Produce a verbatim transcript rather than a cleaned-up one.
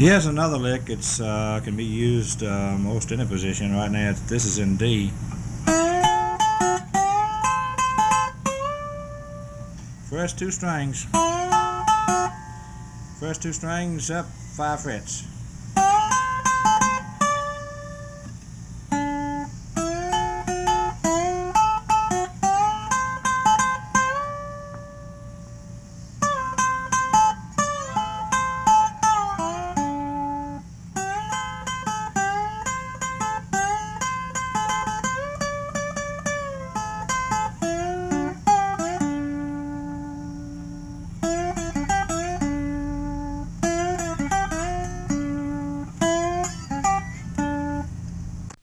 Here's another lick. It's uh, can be used uh, most any position. Right now, this is in D. First two strings. First two strings up five frets.